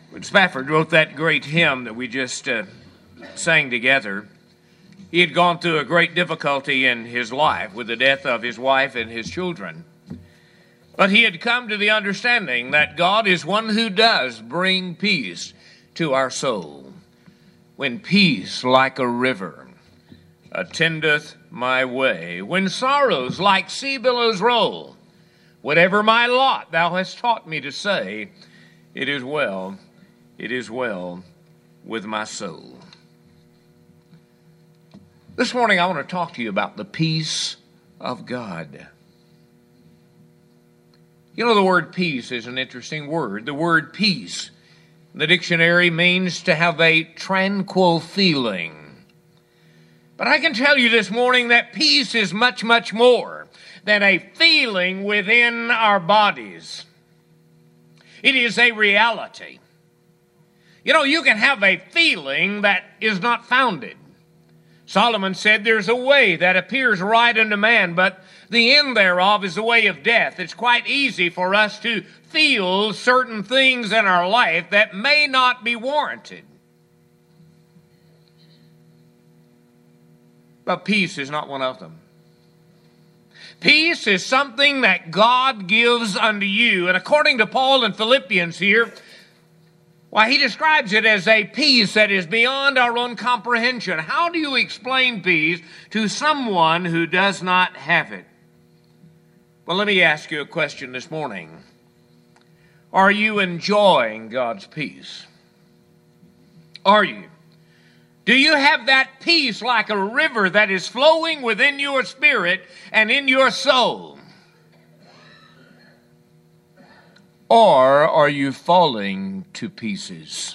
When Spafford wrote that great hymn that we just sang together, he had gone through a great difficulty in his life with the death of his wife and his children. But he had come to the understanding that God is one who does bring peace to our soul. When peace like a river attendeth my way, when sorrows like sea billows roll, whatever my lot thou hast taught me to say, it is well with my soul. This morning I want to talk to you about the peace of God. You know, the word peace is an interesting word. The word peace in the dictionary means to have a tranquil feeling. But I can tell you this morning that peace is much, much more than a feeling within our bodies. It is a reality. You know, you can have a feeling that is not founded. Solomon said there's a way that appears right unto man, but the end thereof is the way of death. It's quite easy for us to feel certain things in our life that may not be warranted. But peace is not one of them. Peace is something that God gives unto you. And according to Paul in Philippians here, he describes it as a peace that is beyond our own comprehension. How do you explain peace to someone who does not have it? Well, let me ask you a question this morning. Are you enjoying God's peace? Are you? Do you have that peace like a river that is flowing within your spirit and in your soul? Or are you falling to pieces?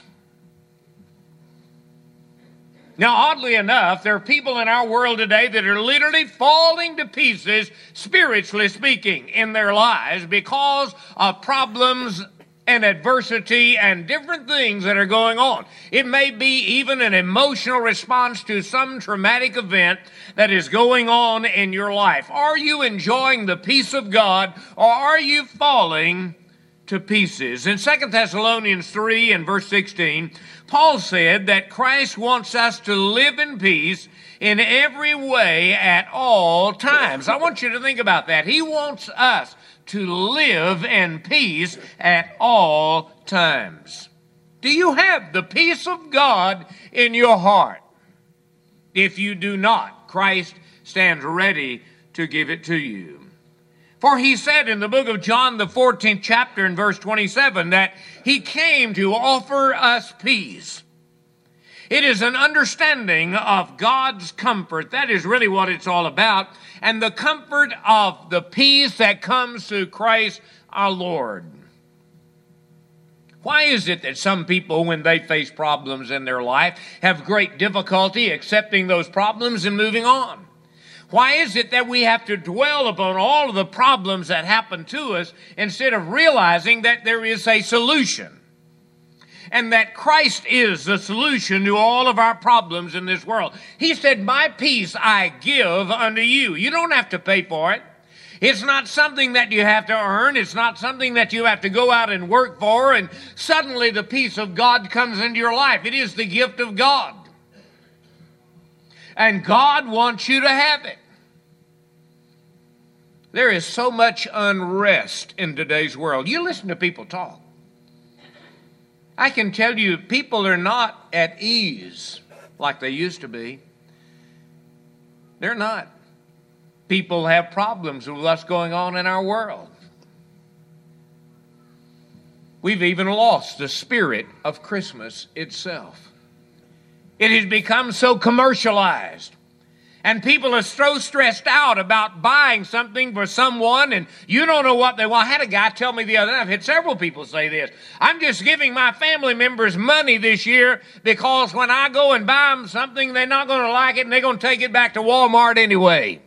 Now, oddly enough, there are people in our world today that are literally falling to pieces, spiritually speaking, in their lives because of problems and adversity and different things that are going on. It may be even an emotional response to some traumatic event that is going on in your life. Are you enjoying the peace of God, or are you falling to pieces? In 2 Thessalonians 3 and verse 16, Paul said that Christ wants us to live in peace in every way at all times. I want you to think about that. He wants us to live in peace at all times. Do you have the peace of God in your heart? If you do not, Christ stands ready to give it to you. For he said in the book of John, the 14th chapter and verse 27, that he came to offer us peace. It is an understanding of God's comfort. That is really what it's all about. And the comfort of the peace that comes through Christ our Lord. Why is it that some people, when they face problems in their life, have great difficulty accepting those problems and moving on? Why is it that we have to dwell upon all of the problems that happen to us instead of realizing that there is a solution? And that Christ is the solution to all of our problems in this world. He said, my peace I give unto you. You don't have to pay for it. It's not something that you have to earn. It's not something that you have to go out and work for, and suddenly the peace of God comes into your life. It is the gift of God. And God wants you to have it. There is so much unrest in today's world. You listen to people talk. I can tell you, people are not at ease like they used to be. They're not. People have problems with what's going on in our world. We've even lost the spirit of Christmas itself. It has become so commercialized. And people are so stressed out about buying something for someone, and you don't know what they want. I had a guy tell me the other night, I've had several people say this, I'm just giving my family members money this year because when I go and buy them something, they're not going to like it, and they're going to take it back to Walmart anyway.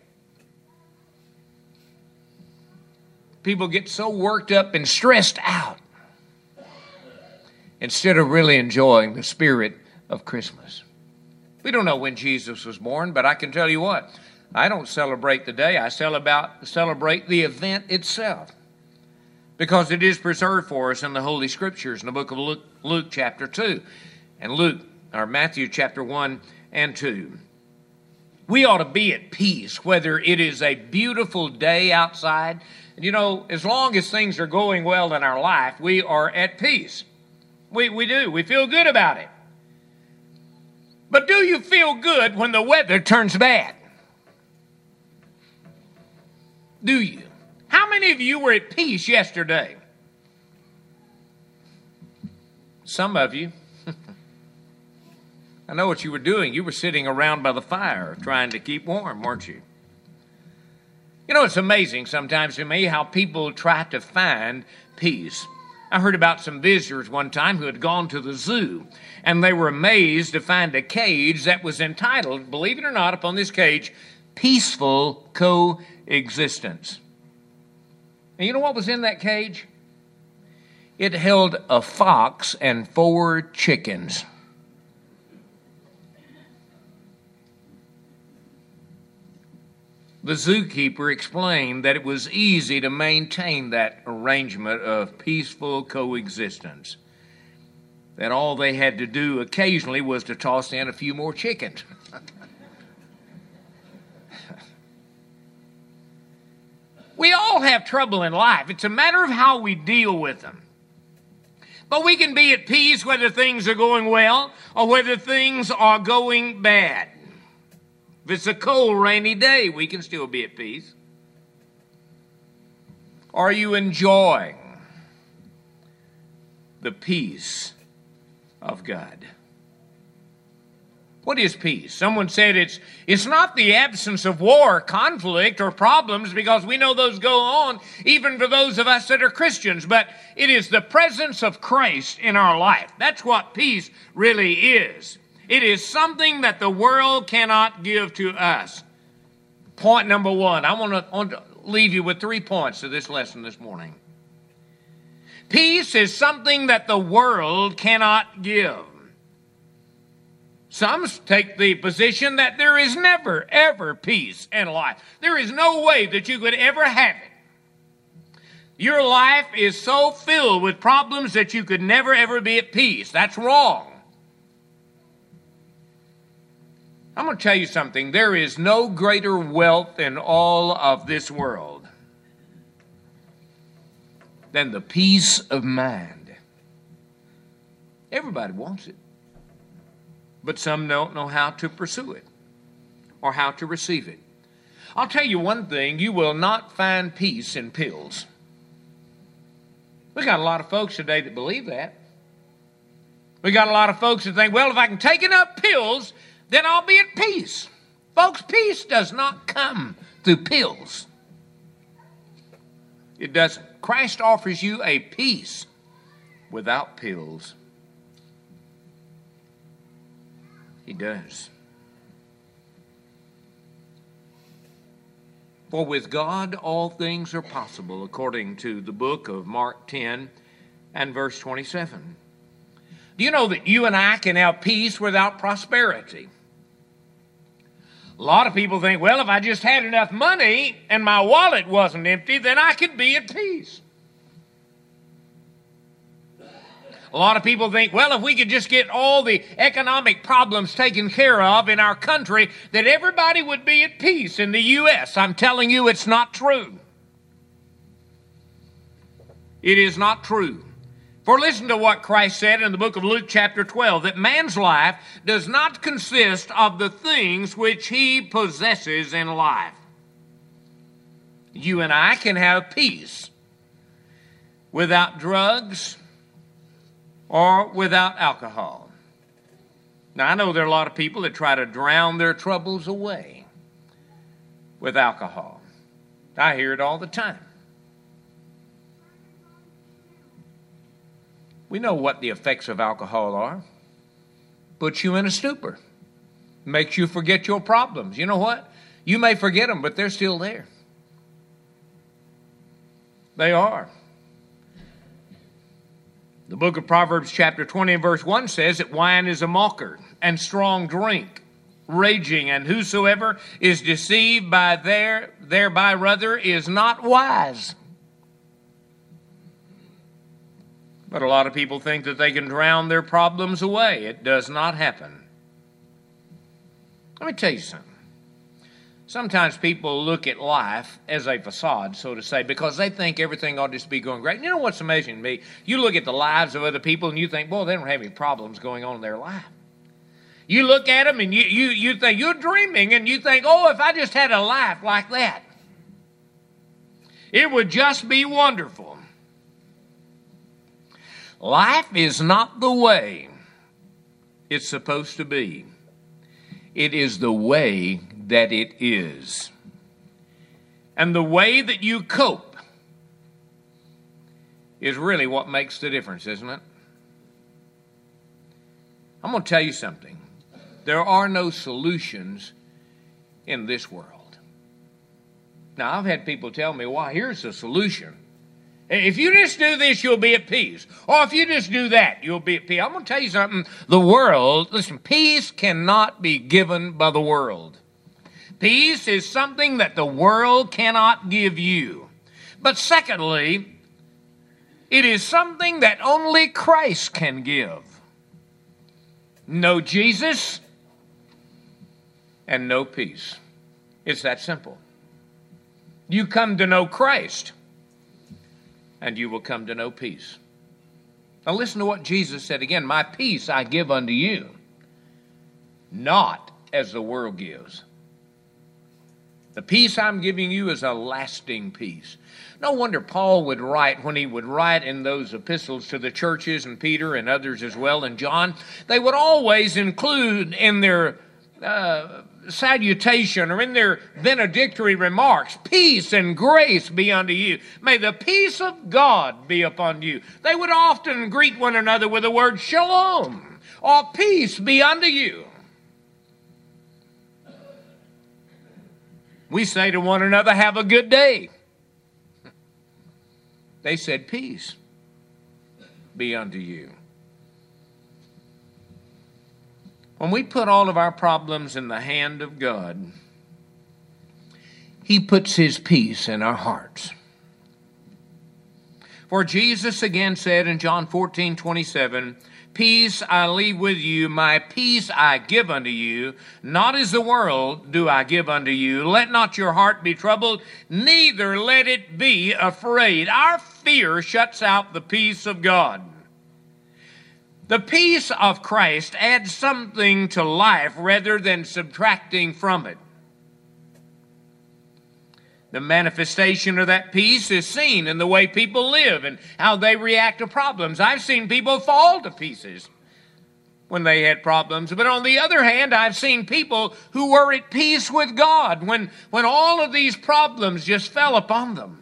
People get so worked up and stressed out instead of really enjoying the spirit of Christmas. We don't know when Jesus was born, but I can tell you what, I don't celebrate the day. I celebrate the event itself because it is preserved for us in the Holy Scriptures. In the book of Luke, Luke chapter 2 and Matthew chapter 1 and 2. We ought to be at peace, whether it is a beautiful day outside. You know, as long as things are going well in our life, we are at peace. We do. We feel good about it. But do you feel good when the weather turns bad? Do you? How many of you were at peace yesterday? Some of you. I know what you were doing. You were sitting around by the fire trying to keep warm, weren't you? You know, it's amazing sometimes to me how people try to find peace. I heard about some visitors one time who had gone to the zoo, and they were amazed to find a cage that was entitled, believe it or not, upon this cage, Peaceful Coexistence. And you know what was in that cage? It held a fox and 4 chickens. The zookeeper explained that it was easy to maintain that arrangement of peaceful coexistence, that all they had to do occasionally was to toss in a few more chickens. We all have trouble in life. It's a matter of how we deal with them. But we can be at peace whether things are going well or whether things are going bad. If it's a cold, rainy day, we can still be at peace. Are you enjoying the peace of God? What is peace? Someone said it's not the absence of war, conflict, or problems, because we know those go on even for those of us that are Christians, but it is the presence of Christ in our life. That's what peace really is. It is something that the world cannot give to us. Point number 1. I want to leave you with 3 points to this lesson this morning. Peace is something that the world cannot give. Some take the position that there is never, ever peace in life. There is no way that you could ever have it. Your life is so filled with problems that you could never, ever be at peace. That's wrong. I'm going to tell you something. There is no greater wealth in all of this world than the peace of mind. Everybody wants it. But some don't know how to pursue it or how to receive it. I'll tell you one thing. You will not find peace in pills. We got a lot of folks today that believe that. We got a lot of folks that think, well, if I can take enough pills, then I'll be at peace. Folks, peace does not come through pills. It doesn't. Christ offers you a peace without pills. He does. For with God all things are possible, according to the book of Mark 10 and verse 27. Do you know that you and I can have peace without prosperity? A lot of people think, well, if I just had enough money and my wallet wasn't empty, then I could be at peace. A lot of people think, well, if we could just get all the economic problems taken care of in our country, that everybody would be at peace in the U.S. I'm telling you, it's not true. It is not true. For listen to what Christ said in the book of Luke chapter 12, that man's life does not consist of the things which he possesses in life. You and I can have peace without drugs or without alcohol. Now, I know there are a lot of people that try to drown their troubles away with alcohol. I hear it all the time. We know what the effects of alcohol are. Puts you in a stupor. Makes you forget your problems. You know what? You may forget them, but they're still there. They are. The book of Proverbs chapter 20 and verse 1 says that wine is a mocker and strong drink, raging, and whosoever is deceived by thereby rather is not wise. But a lot of people think that they can drown their problems away. It does not happen. Let me tell you something. Sometimes people look at life as a facade, so to say, because they think everything ought to just be going great. You know what's amazing to me? You look at the lives of other people and you think, boy, they don't have any problems going on in their life. You look at them and you think, you're dreaming, and you think, oh, if I just had a life like that, it would just be wonderful. Life is not the way it's supposed to be. It is the way that it is. And the way that you cope is really what makes the difference, isn't it? I'm going to tell you something. There are no solutions in this world. Now, I've had people tell me, well, here's the solution. If you just do this, you'll be at peace. Or if you just do that, you'll be at peace. I'm going to tell you something. The world, listen, peace cannot be given by the world. Peace is something that the world cannot give you. But secondly, it is something that only Christ can give. No Jesus and no peace. It's that simple. You come to know Christ, and you will come to know peace. Now listen to what Jesus said again. My peace I give unto you, not as the world gives. The peace I'm giving you is a lasting peace. No wonder Paul would write, when he would write in those epistles to the churches, and Peter and others as well, and John, they would always include in their salutation or in their benedictory remarks, peace and grace be unto you. May the peace of God be upon you. They would often greet one another with the word shalom, or peace be unto you. We say to one another, have a good day. They said, peace be unto you. When we put all of our problems in the hand of God, He puts His peace in our hearts. For Jesus again said in John 14:27, peace I leave with you, my peace I give unto you. Not as the world do I give unto you. Let not your heart be troubled, neither let it be afraid. Our fear shuts out the peace of God. The peace of Christ adds something to life rather than subtracting from it. The manifestation of that peace is seen in the way people live and how they react to problems. I've seen people fall to pieces when they had problems. But on the other hand, I've seen people who were at peace with God when all of these problems just fell upon them.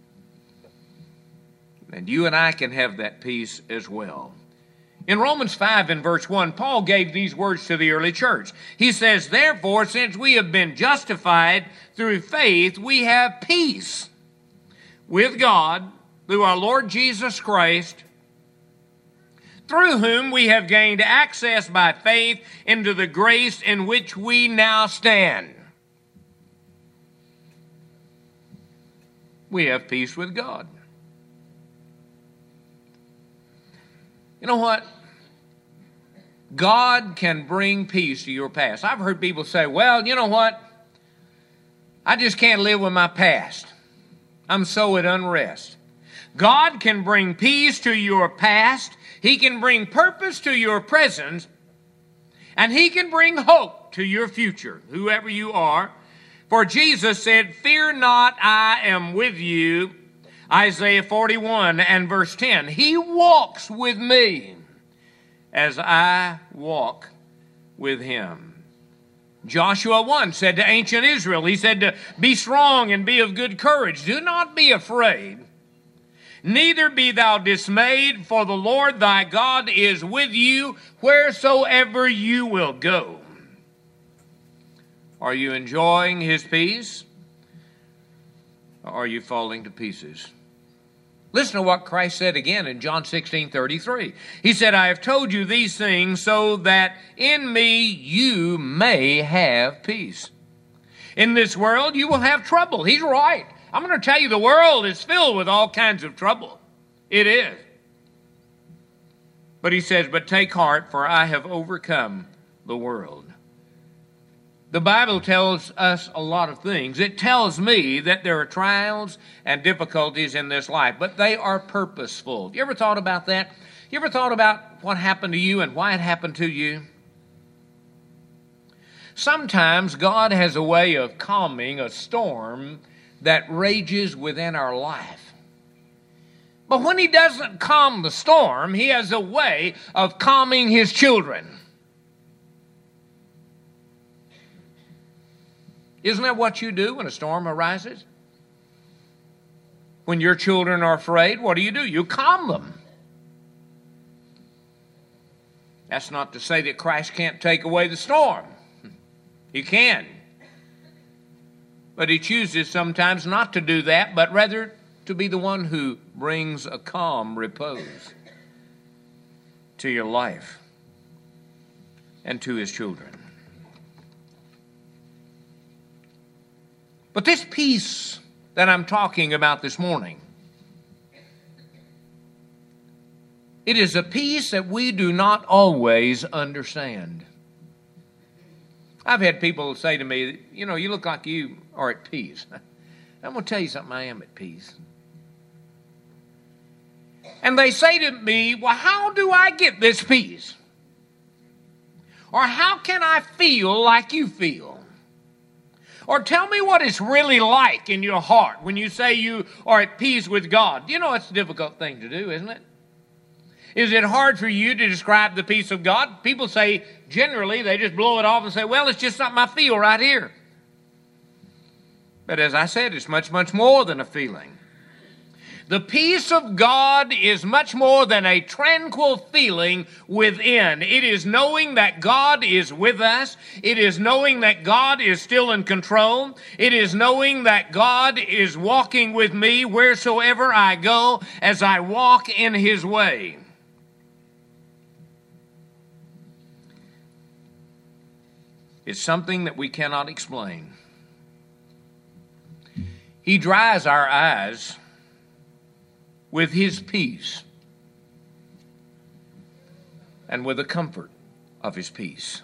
And you and I can have that peace as well. In Romans 5 and verse 1, Paul gave these words to the early church. He says, therefore, since we have been justified through faith, we have peace with God through our Lord Jesus Christ, through whom we have gained access by faith into the grace in which we now stand. We have peace with God. You know what? God can bring peace to your past. I've heard people say, well, you know what? I just can't live with my past. I'm so at unrest. God can bring peace to your past. He can bring purpose to your present. And He can bring hope to your future, whoever you are. For Jesus said, fear not, I am with you. Isaiah 41 and verse 10. He walks with me as I walk with Him. Joshua 1 said to ancient Israel, he said to be strong and be of good courage. Do not be afraid, neither be thou dismayed, for the Lord thy God is with you wheresoever you will go. Are you enjoying His peace, or are you falling to pieces? Listen to what Christ said again in John 16:33. He said, I have told you these things so that in me you may have peace. In this world you will have trouble. He's right. I'm going to tell you the world is filled with all kinds of trouble. It is. But he says, but take heart, for I have overcome the world. The Bible tells us a lot of things. It tells me that there are trials and difficulties in this life, but they are purposeful. You ever thought about that? You ever thought about what happened to you and why it happened to you? Sometimes God has a way of calming a storm that rages within our life. But when he doesn't calm the storm, he has a way of calming his children. Isn't that what you do when a storm arises? When your children are afraid, what do? You calm them. That's not to say that Christ can't take away the storm. He can. But he chooses sometimes not to do that, but rather to be the one who brings a calm repose to your life and to his children. But this peace that I'm talking about this morning, it is a peace that we do not always understand. I've had people say to me, you know, you look like you are at peace. I'm going to tell you something, I am at peace. And they say to me, well, how do I get this peace? Or how can I feel like you feel? Or tell me what it's really like in your heart when you say you are at peace with God. You know, it's a difficult thing to do, isn't it? Is it hard for you to describe the peace of God? People say, generally, they just blow it off and say, well, it's just something I feel right here. But as I said, it's much, much more than a feeling. The peace of God is much more than a tranquil feeling within. It is knowing that God is with us. It is knowing that God is still in control. It is knowing that God is walking with me wheresoever I go as I walk in his way. It's something that we cannot explain. He dries our eyes with his peace and with the comfort of his peace.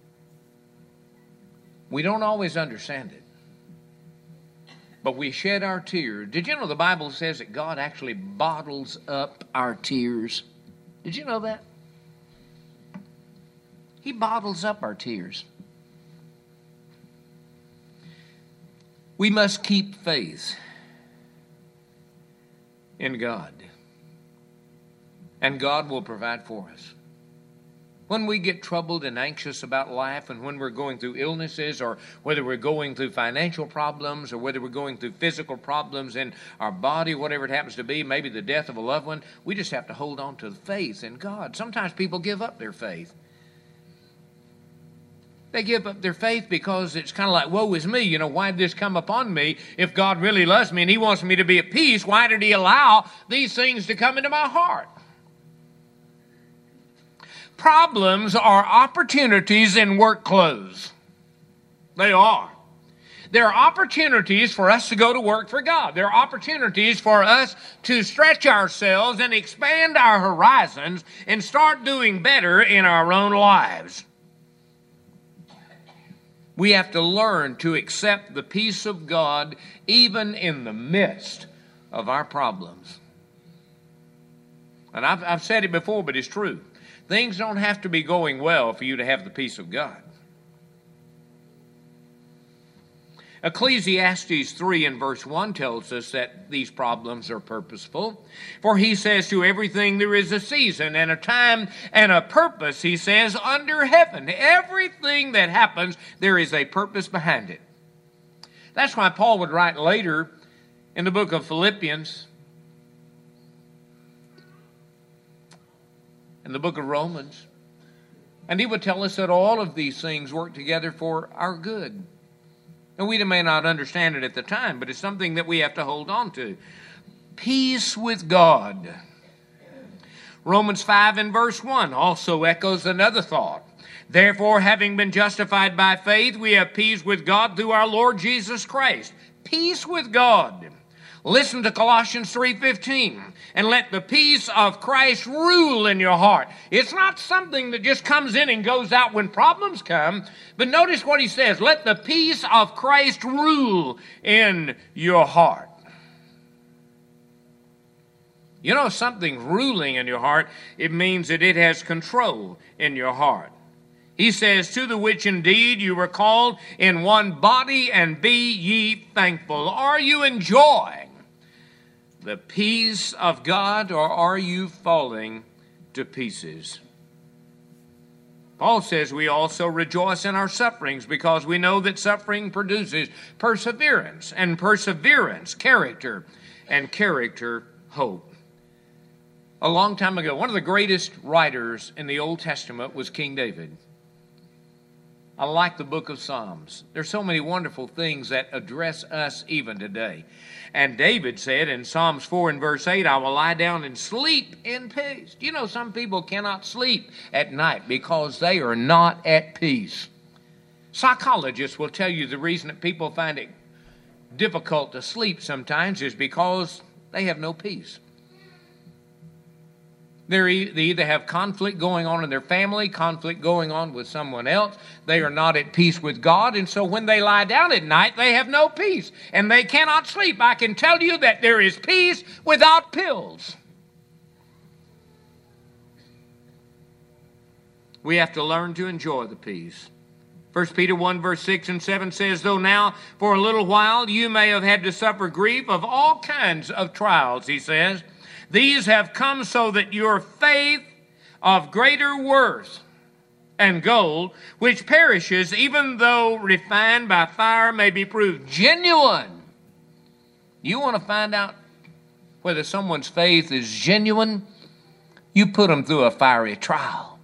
We don't always understand it, but we shed our tears. Did you know the Bible says that God actually bottles up our tears? Did you know that? He bottles up our tears. We must keep faith in God, and God will provide for us. When we get troubled and anxious about life, and when we're going through illnesses, or whether we're going through financial problems, or whether we're going through physical problems in our body, whatever it happens to be, maybe the death of a loved one, we just have to hold on to the faith in God. Sometimes people give up their faith. They give up their faith because it's kind of like, woe is me. You know, why did this come upon me? If God really loves me and he wants me to be at peace, why did he allow these things to come into my heart? Problems are opportunities in work clothes. They are. There are opportunities for us to go to work for God. There are opportunities for us to stretch ourselves and expand our horizons and start doing better in our own lives. We have to learn to accept the peace of God even in the midst of our problems. And I've said it before, but it's true. Things don't have to be going well for you to have the peace of God. Ecclesiastes 3 and verse 1 tells us that these problems are purposeful. For he says, to everything there is a season and a time and a purpose, he says, under heaven. Everything that happens, there is a purpose behind it. That's why Paul would write later in the book of Philippians, in the book of Romans, and he would tell us that all of these things work together for our good. And we may not understand it at the time, but it's something that we have to hold on to. Peace with God. Romans 5 and verse 1 also echoes another thought. Therefore, having been justified by faith, we have peace with God through our Lord Jesus Christ. Peace with God. Listen to Colossians 3:15. And let the peace of Christ rule in your heart. It's not something that just comes in and goes out when problems come. But notice what he says. Let the peace of Christ rule in your heart. You know, something ruling in your heart, it means that it has control in your heart. He says, to the which indeed you were called in one body, and be ye thankful. Are you enjoying the peace of God, or are you falling to pieces? Paul says we also rejoice in our sufferings, because we know that suffering produces perseverance, and perseverance, character, and character, hope. A long time ago, one of the greatest writers in the Old Testament was King David. I like the book of Psalms. There's so many wonderful things that address us even today. And David said in Psalms 4 and verse 8, I will lie down and sleep in peace. Do you know some people cannot sleep at night because they are not at peace? Psychologists will tell you the reason that people find it difficult to sleep sometimes is because they have no peace. They either have conflict going on in their family, conflict going on with someone else. They are not at peace with God. And so when they lie down at night, they have no peace. And they cannot sleep. I can tell you that there is peace without pills. We have to learn to enjoy the peace. 1 Peter 1 verse 6 and 7 says, though now for a little while you may have had to suffer grief of all kinds of trials, he says, these have come so that your faith of greater worth and gold, which perishes even though refined by fire, may be proved genuine. You want to find out whether someone's faith is genuine? You put them through a fiery trial.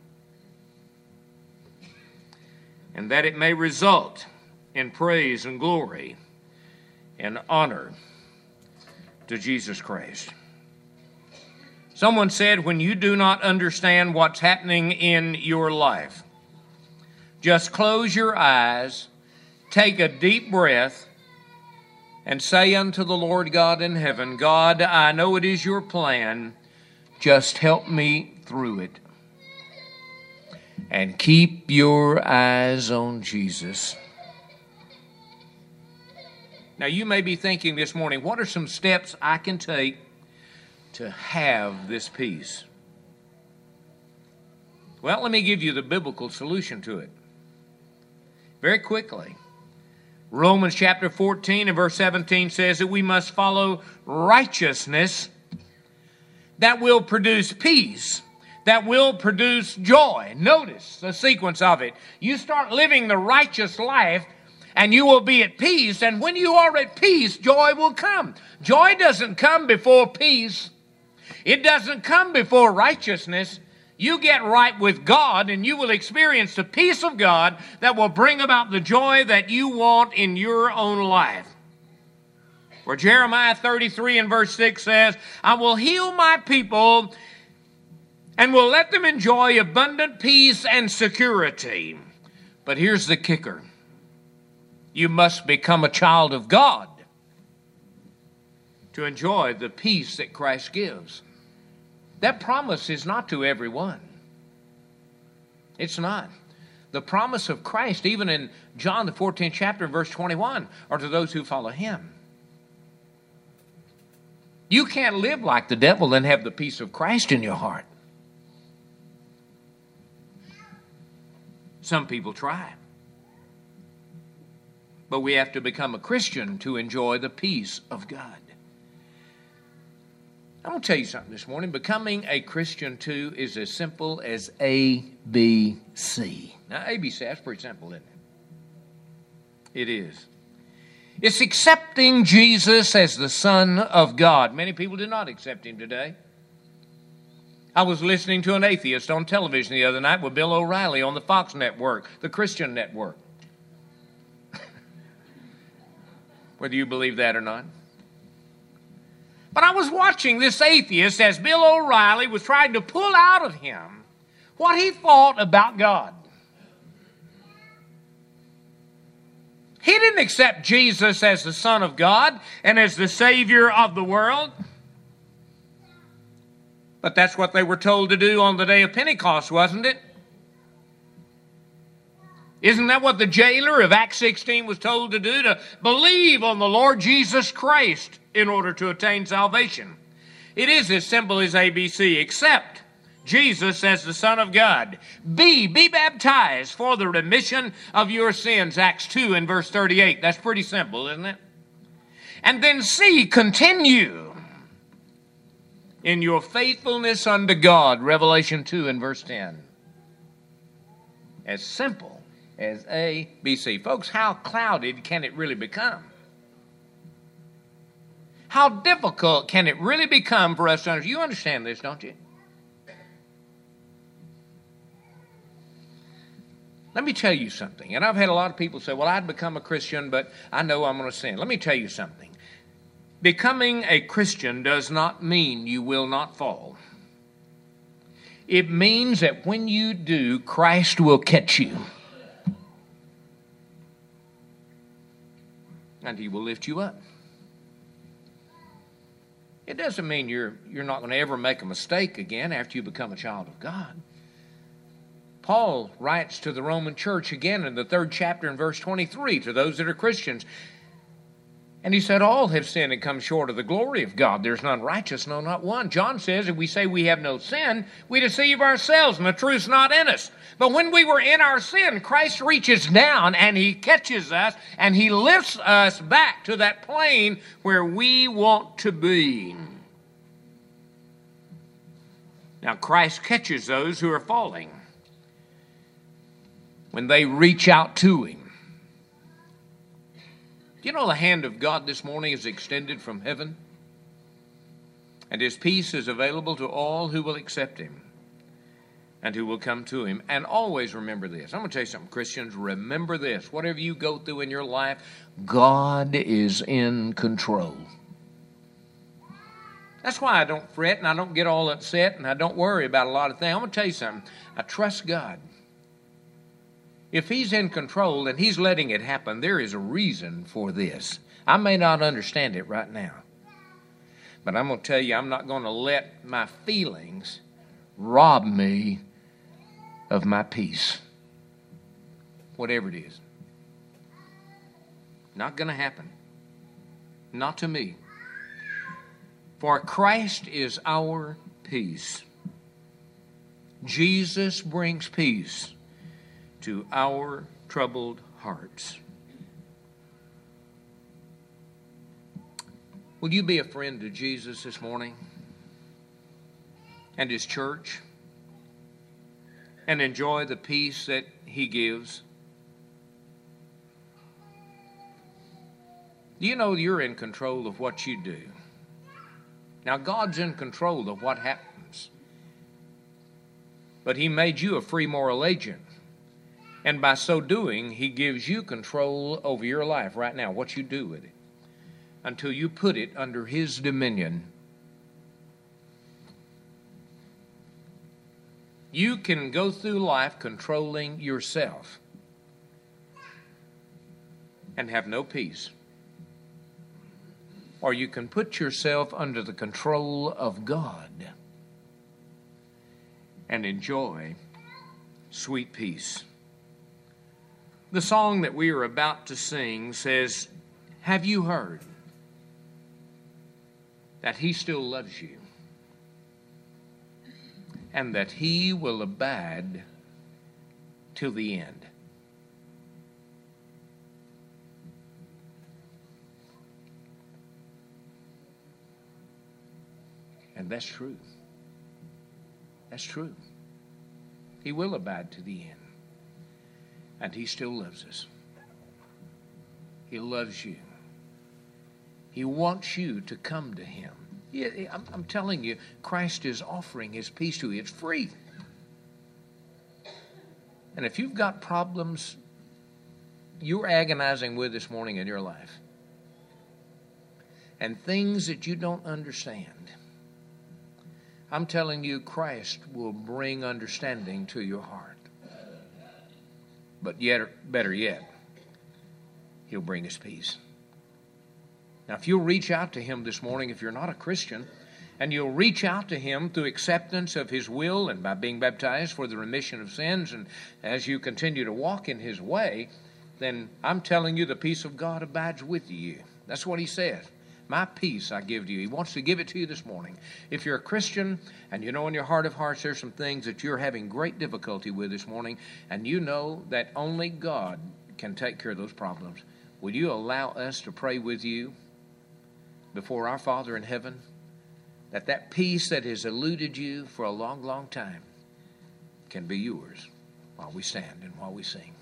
And that it may result in praise and glory and honor to Jesus Christ. Someone said, when you do not understand what's happening in your life, just close your eyes, take a deep breath, and say unto the Lord God in heaven, God, I know it is your plan. Just help me through it. And keep your eyes on Jesus. Now, you may be thinking this morning, what are some steps I can take to have this peace? Well, let me give you the biblical solution to it. Very quickly. Romans chapter 14 and verse 17 says that we must follow righteousness that will produce peace, that will produce joy. Notice the sequence of it. You start living the righteous life, and you will be at peace. And when you are at peace, joy will come. Joy doesn't come before peace. It doesn't come before righteousness. You get right with God, and you will experience the peace of God that will bring about the joy that you want in your own life. For Jeremiah 33 and verse 6 says, I will heal my people and will let them enjoy abundant peace and security. But here's the kicker. You must become a child of God to enjoy the peace that Christ gives. That promise is not to everyone. It's not. The promise of Christ, even in John the 14th chapter, verse 21, are to those who follow him. You can't live like the devil and have the peace of Christ in your heart. Some people try. But we have to become a Christian to enjoy the peace of God. I'm going to tell you something this morning. Becoming a Christian, too, is as simple as ABC. Now, ABC, that's pretty simple, isn't it? It is. It's accepting Jesus as the Son of God. Many people do not accept him today. I was listening to an atheist on television the other night with Bill O'Reilly on the Fox network, the Christian network. Whether you believe that or not. But I was watching this atheist as Bill O'Reilly was trying to pull out of him what he thought about God. He didn't accept Jesus as the Son of God and as the Savior of the world. But that's what they were told to do on the day of Pentecost, wasn't it? Isn't that what the jailer of Acts 16 was told to do? To believe on the Lord Jesus Christ in order to attain salvation. It is as simple as ABC. Accept Jesus as the Son of God. Be baptized for the remission of your sins. Acts 2 and verse 38. That's pretty simple, isn't it? And then C, continue in your faithfulness unto God. Revelation 2 and verse 10. As simple as A, B, C. Folks, how clouded can it really become? How difficult can it really become for us to understand? You understand this, don't you? Let me tell you something. And I've had a lot of people say, well, I'd become a Christian, but I know I'm going to sin. Let me tell you something. Becoming a Christian does not mean you will not fall. It means that when you do, Christ will catch you. And He will lift you up. It doesn't mean you're not going to ever make a mistake again after you become a child of God. Paul writes to the Roman church again in the 3rd chapter in verse 23 to those that are Christians. And he said, all have sinned and come short of the glory of God. There's none righteous, no, not one. John says, if we say we have no sin, we deceive ourselves and the truth's not in us. But when we were in our sin, Christ reaches down and He catches us and He lifts us back to that plane where we want to be. Now, Christ catches those who are falling when they reach out to Him. Do you know the hand of God this morning is extended from heaven? And His peace is available to all who will accept Him and who will come to Him. And always remember this. I'm going to tell you something, Christians. Remember this. Whatever you go through in your life, God is in control. That's why I don't fret and I don't get all upset and I don't worry about a lot of things. I'm going to tell you something. I trust God. If He's in control and He's letting it happen, there is a reason for this. I may not understand it right now. But I'm going to tell you, I'm not going to let my feelings rob me of my peace. Whatever it is. Not going to happen. Not to me. For Christ is our peace. Jesus brings peace to our troubled hearts. Will you be a friend to Jesus this morning and His church and enjoy the peace that He gives? Do you know you're in control of what you do? Now, God's in control of what happens. But He made you a free moral agent. And by so doing, He gives you control over your life right now, what you do with it, until you put it under His dominion. You can go through life controlling yourself and have no peace. Or you can put yourself under the control of God and enjoy sweet peace. The song that we are about to sing says, have you heard that He still loves you and that He will abide till the end? And that's true. That's true. He will abide to the end. And He still loves us. He loves you. He wants you to come to Him. I'm telling you, Christ is offering His peace to you. It's free. And if you've got problems you're agonizing with this morning in your life, and things that you don't understand, I'm telling you, Christ will bring understanding to your heart. But yet, better yet, He'll bring us peace. Now, if you'll reach out to Him this morning, if you're not a Christian, and you'll reach out to Him through acceptance of His will and by being baptized for the remission of sins, and as you continue to walk in His way, then I'm telling you the peace of God abides with you. That's what He says. My peace I give to you. He wants to give it to you this morning. If you're a Christian and you know in your heart of hearts there's some things that you're having great difficulty with this morning, and you know that only God can take care of those problems, will you allow us to pray with you before our Father in heaven, that peace that has eluded you for a long, long time can be yours while we stand and while we sing.